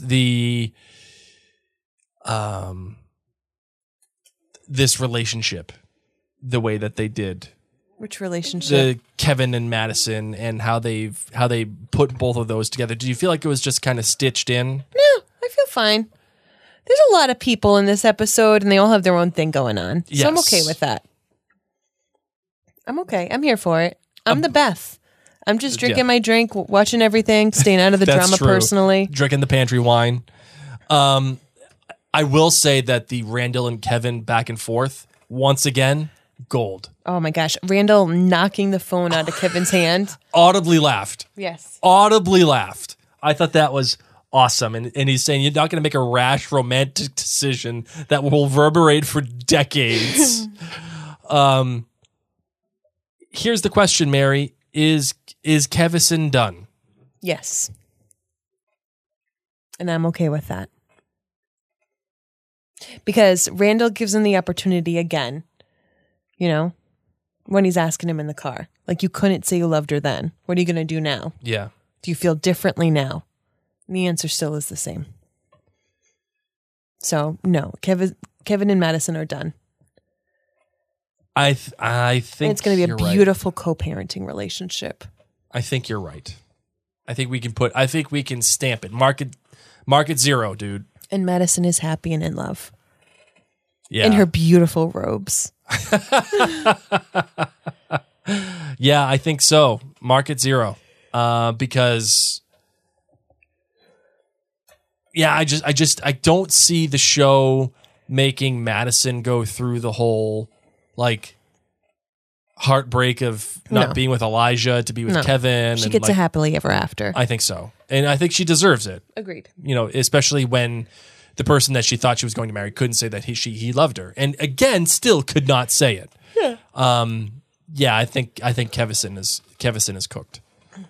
This relationship, the way that they did. Which relationship? The Kevin and Madison, and how they put both of those together. Do you feel like it was just kind of stitched in? No, I feel fine. There's a lot of people in this episode, and they all have their own thing going on. Yes. So I'm okay with that. I'm okay. I'm here for it. I'm the Beth. I'm just drinking my drink, watching everything, staying out of the That's drama true. personally. Drinking the pantry wine. I will say that the Randall and Kevin back and forth, once again, gold. Oh my gosh. Randall knocking the phone out of Kevin's hand. Audibly laughed. Yes. Audibly laughed. I thought that was awesome. And he's saying you're not going to make a rash romantic decision that will reverberate for decades. Here's the question, Mary. Is Kevison done? Yes. And I'm okay with that. Because Randall gives him the opportunity again, you know, when he's asking him in the car. Like, you couldn't say you loved her then. What are you going to do now? Yeah. Do you feel differently now? And the answer still is the same. So, no, Kevin and Madison are done. I think And it's going to be a you're right. beautiful co-parenting relationship. I think you're right. I think we can stamp it. Mark it 0, dude. And Madison is happy and in love. Yeah. In her beautiful robes. Yeah, I think so. Mark it 0. Because yeah, I don't see the show making Madison go through the whole like heartbreak of not No. being with Elijah to be with No. Kevin. She and, gets like, a happily ever after. I think so. And I think she deserves it. Agreed. You know, especially when the person that she thought she was going to marry couldn't say that he loved her. And again, still could not say it. Yeah. Yeah, I think Kevison is cooked.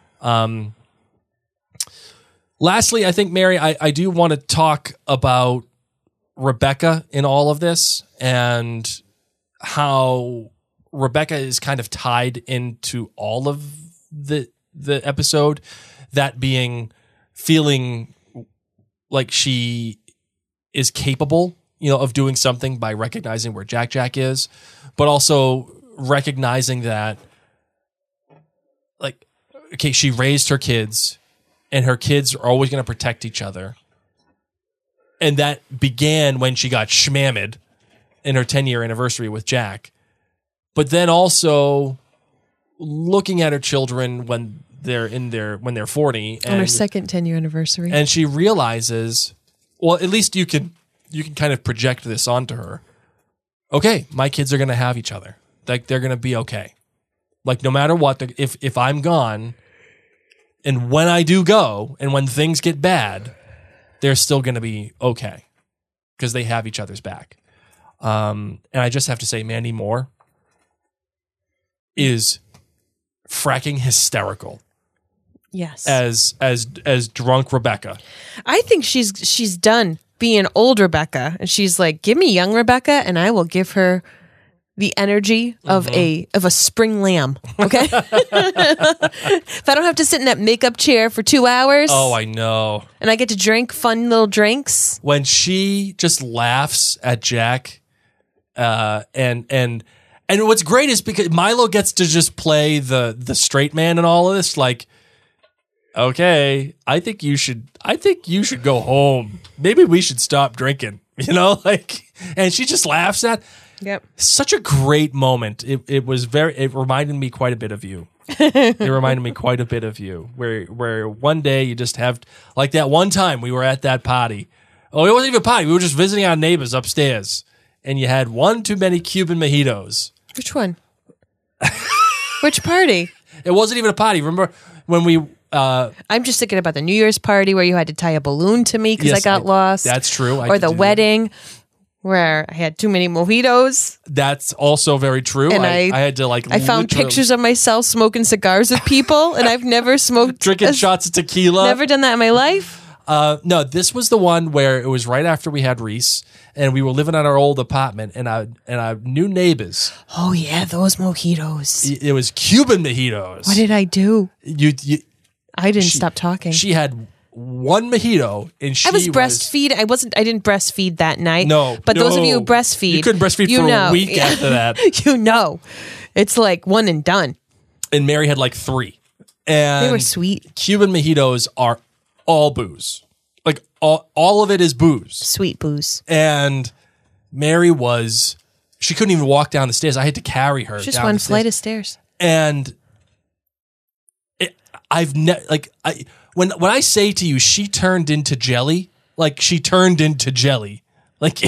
Lastly, I think, Mary, I do want to talk about Rebecca in all of this and how Rebecca is kind of tied into all of the episode, that being feeling like she is capable, you know, of doing something by recognizing where Jack is, but also recognizing that, like, okay, she raised her kids and her kids are always going to protect each other. And that began when she got schmammed in her 10-year anniversary with Jack. But then also looking at her children when they're 40 On her second 10-year anniversary. and she realizes, well, at least you can kind of project this onto her. Okay, my kids are going to have each other. Like, they're going to be okay. Like, no matter what, if I'm gone, and when I do go, and when things get bad, they're still going to be okay because they have each other's back. And I just have to say, Mandy Moore is fracking hysterical. Yes. As drunk Rebecca. I think she's done being old Rebecca, and she's like, give me young Rebecca and I will give her the energy of a spring lamb. Okay. If I don't have to sit in that makeup chair for 2 hours. Oh, I know. And I get to drink fun little drinks. When she just laughs at Jack, and what's great is because Milo gets to just play the straight man in all of this. Like, okay, I think you should go home. Maybe we should stop drinking. You know, like, and she just laughs at. Yep. Such a great moment. It reminded me quite a bit of you. It reminded me quite a bit of you. Where one day you just have, like that one time we were at that party. Oh, it wasn't even a party. We were just visiting our neighbors upstairs. And you had one too many Cuban mojitos. Which one? Which party? It wasn't even a party. Remember when we... I'm just thinking about the New Year's party where you had to tie a balloon to me because I got lost. That's true. Or the wedding where I had too many mojitos. That's also very true. And I had to I found pictures of myself smoking cigars with people, and I've never smoked... Drinking shots of tequila. Never done that in my life. No, this was the one where it was right after we had Reese, and we were living in our old apartment, and our new neighbors. Oh yeah, those mojitos. It was Cuban mojitos. What did I do? I didn't she- stop talking. She had one mojito, and she I was breastfeed. I didn't breastfeed that night. No, but those of you no. who breastfeed, You couldn't breastfeed for a week after that. You know, it's like one and done. And Mary had like 3. And They were sweet. Cuban mojitos are all booze. Like all of it is booze. Sweet booze. And Mary she couldn't even walk down the stairs. I had to carry her. Just down one the flight stairs. of stairs. And when I say to you, she turned into jelly. Like she turned into jelly. Like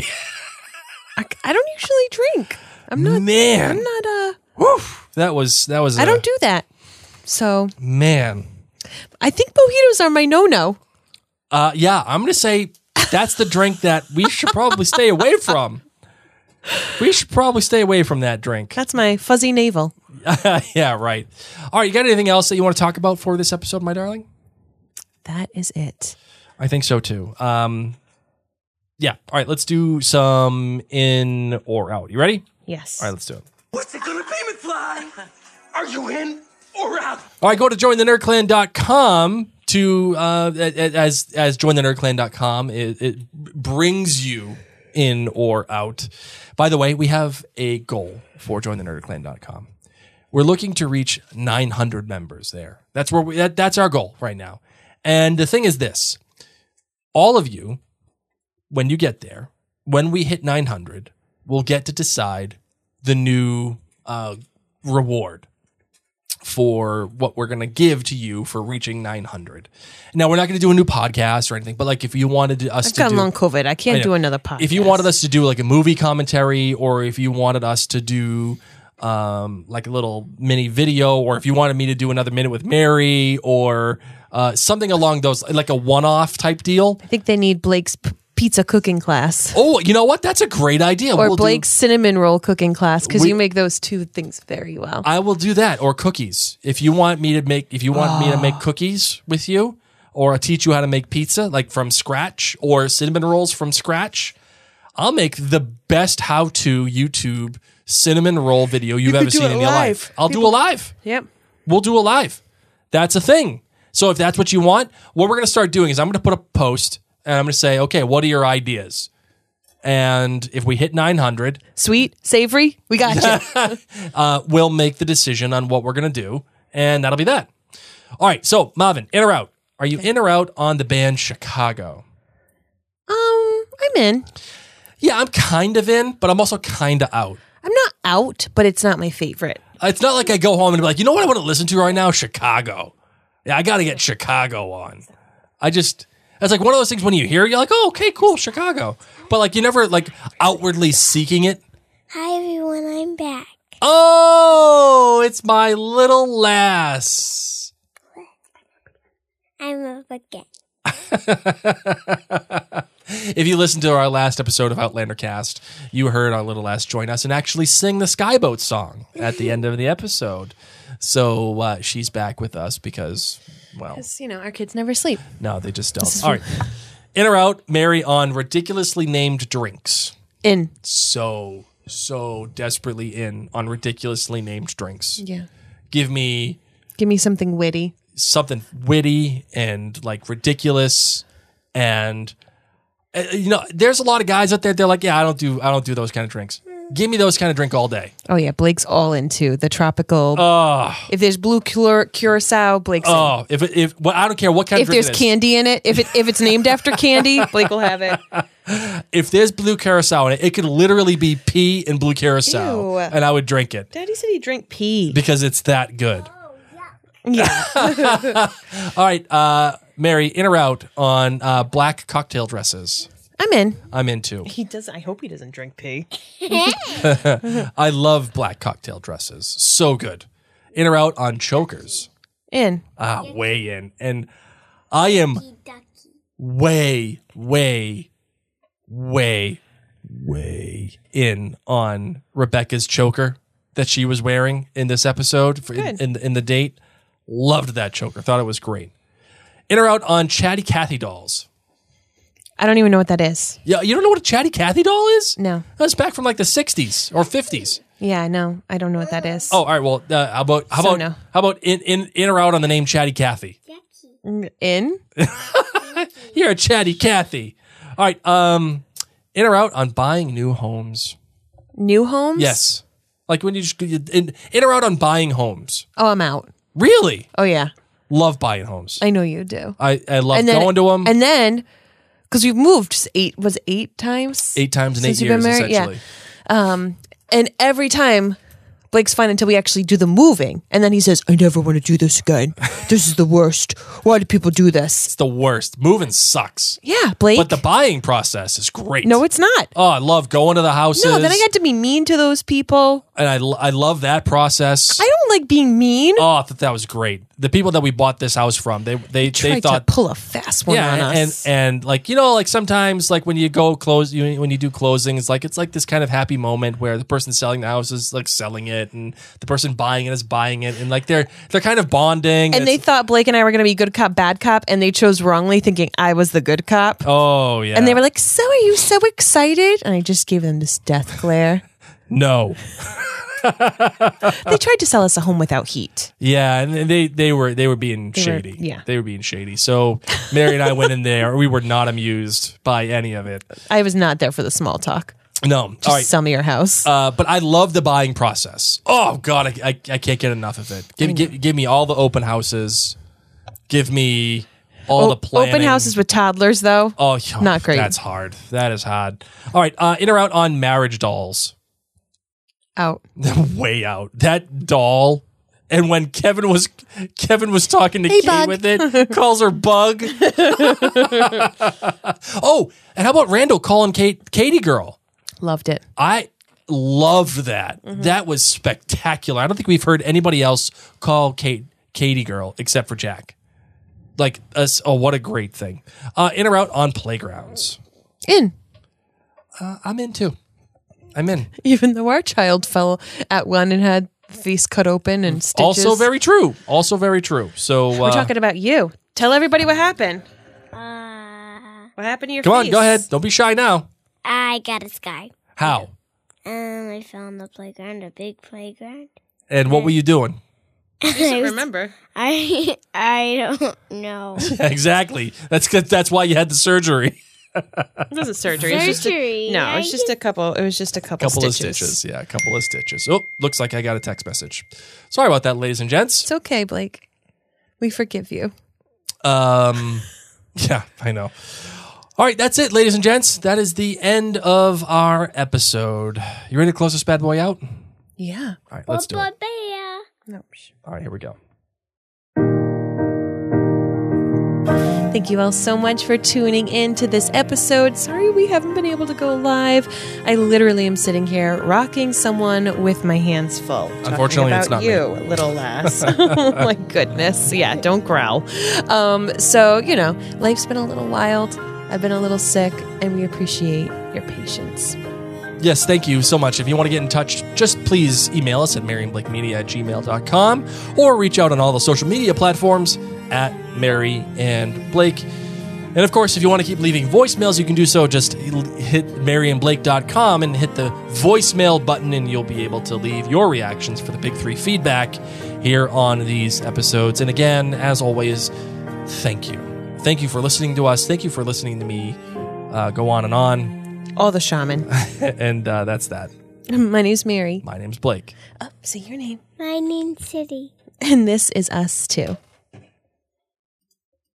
I don't usually drink. I'm not. Man. I'm not. that was. I don't do that. So Man. I think mojitos are my no-no. Yeah, I'm gonna say that's the drink that we should probably stay away from. We should probably stay away from that drink. That's my fuzzy navel. Yeah, right. All right, you got anything else that you want to talk about for this episode, my darling? That is it. I think so too. Yeah. All right, let's do some in or out. You ready? Yes. All right, let's do it. What's it gonna be, McFly? Are you in or out? All right, go to jointhenerdclan.com to as jointhenerdclan.com. It brings you in or out. By the way, we have a goal for jointhenerdclan.com. We're looking to reach 900 members there. That's where that's our goal right now. And the thing is this, all of you, when you get there, when we hit 900, we'll get to decide the new reward for what we're going to give to you for reaching 900. Now, we're not going to do a new podcast or anything, but like if you wanted us I've to got do... long COVID. I can't do another podcast. If you wanted us to do like a movie commentary, or if you wanted us to do like a little mini video, or if you wanted me to do another minute with Mary, or something along those, like a one-off type deal. I think they need Blake's pizza cooking class. Oh, you know what? That's a great idea. Or Blake's cinnamon roll cooking class, because We- you make those two things very well. I will do that, or cookies. If you want me to make cookies with you, or teach you how to make pizza like from scratch, or cinnamon rolls from scratch, I'll make the best how-to YouTube cinnamon roll video you've ever seen in your life. I'll do a live. Yep. We'll do a live. That's a thing. So if that's what you want, what we're going to start doing is I'm going to put a post and I'm going to say, okay, what are your ideas? And if we hit 900, sweet, savory, we got you. we'll make the decision on what we're going to do. And that'll be that. All right. So Marvin, in or out? Are you in or out on the band Chicago? I'm in. Yeah, I'm kind of in, but I'm also kind of out. I'm not out, but it's not my favorite. It's not like I go home and be like, you know what I want to listen to right now? Chicago. Yeah, I got to get Chicago on. It's like one of those things when you hear it, you're like, oh, okay, cool, Chicago. But like you never like outwardly seeking it. Hi, everyone. I'm back. Oh, it's my little lass. I'm a bucket. If you listened to our last episode of Outlander Cast, you heard our little lass join us and actually sing the Skyboat song at the end of the episode. So she's back with us because, well, Because, our kids never sleep. no, they just don't. All right. In or out, Mary, on ridiculously named drinks. In. So desperately in on ridiculously named drinks. Yeah. Give me something witty. something witty and like ridiculous, and there's a lot of guys out there. They're like, yeah, I don't do those kind of drinks. Give me those kind of drink all day. Oh yeah, Blake's all into the tropical. If there's blue curacao, Blake's in. Oh, if I don't care what kind of If drink there's it is. candy in it, if it's named after candy, Blake will have it. If there's blue curacao in it, it could literally be pee and blue curacao, Ew. and I would drink it Daddy said he'd drink pee. because it's that good. Yeah. All right, Mary, in or out on black cocktail dresses? I'm in. I'm in too. He does. I hope he doesn't drink pee. I love black cocktail dresses. So good. In or out on chokers? In. Way in. And I am way in on Rebecca's choker that she was wearing in this episode in the date. Loved that choker. Thought it was great. In or out on Chatty Cathy dolls? I don't even know what that is. Yeah, you don't know what a Chatty Cathy doll is? No. That's back from like the 60s or 50s. Yeah, no, I don't know what that is. Oh, all right. Well, how about in or out on the name Chatty Cathy? In? You're a Chatty Cathy. All right. In or out on buying new homes? New homes? Yes. Like when you just in or out on buying homes? Oh, I'm out. Really? Oh yeah. Love buying homes. I know you do. I love going to them. And then, because we've moved 8 times? 8 times in 8 since you've been years, married? essentially. Yeah. And every time, Blake's fine until we actually do the moving. And then he says, I never want to do this again. This is the worst. Why do people do this? It's the worst. Moving sucks. Yeah, Blake. But the buying process is great. No, it's not. Oh, I love going to the houses. No, then I had to be mean to those people. And I love that process. I don't like being mean. Oh, I thought that was great. The people that we bought this house from, they Tried thought to pull a fast one on us. and like, you know, like sometimes like when you go close, when you do closings, like it's like this kind of happy moment where the person selling the house is like selling it, and the person buying it is buying it, and like they're kind of bonding. And they thought Blake and I were going to be good cop, bad cop, and they chose wrongly, thinking I was the good cop. Oh yeah. And they were like, "So are you so excited?" And I just gave them this death glare. No. They tried to sell us a home without heat. Yeah, and they were being shady. They were being shady. So Mary and I went in there. We were not amused by any of it. I was not there for the small talk. No, Just all right. sell me your house. But I love the buying process. Oh God, I can't get enough of it. Give me all the open houses. Give me all the planning. Open houses with toddlers, though. Oh, not great. That's hard. That is hard. All right, in or out on marriage dolls? Out. Way out. That doll. And when Kevin was talking to Kate Bug. with it, calls her Bug. Oh, and how about Randall calling Katie girl? Loved it. I loved that. Mm-hmm. That was spectacular. I don't think we've heard anybody else call Katie girl except for Jack. Like, what a great thing. In or out on playgrounds? In. I'm in too. I'm in. Even though our child fell at one and had face cut open and stitches. Also very true. So we're talking about you. Tell everybody what happened. What happened to your face? Come on, go ahead. Don't be shy now. I got a sky. How? I fell on the playground, a big playground. And what were you doing? I don't remember. I don't know. Exactly. That's why you had the surgery. It wasn't surgery. Surgery. It was just a couple. It was just a couple of stitches. Yeah, a couple of stitches. Oh, looks like I got a text message. Sorry about that, ladies and gents. It's okay, Blake. We forgive you. Yeah, I know. All right, that's it, ladies and gents. That is the end of our episode. You ready to close this bad boy out? Yeah. All right, let's do it. No. All right, here we go. Thank you all so much for tuning in to this episode. Sorry we haven't been able to go live. I literally am sitting here rocking someone with my hands full. Unfortunately, it's not you, me. little lass. Oh my goodness. Yeah, don't growl. So, life's been a little wild. I've been a little sick, and we appreciate your patience. Yes, thank you so much. If you want to get in touch, just please email us at maryandblakemedia@gmail.com or reach out on all the social media platforms at Mary and Blake. And of course, if you want to keep leaving voicemails, you can do so. Just hit maryandblake.com and hit the voicemail button, and you'll be able to leave your reactions for the Big 3 feedback here on these episodes. And again, as always, thank you. Thank you for listening to us. Thank you for listening to me go on and on. All the shaman. And that's that. My name's Mary. My name's Blake. Say your name. My name's City. And this is Us Too.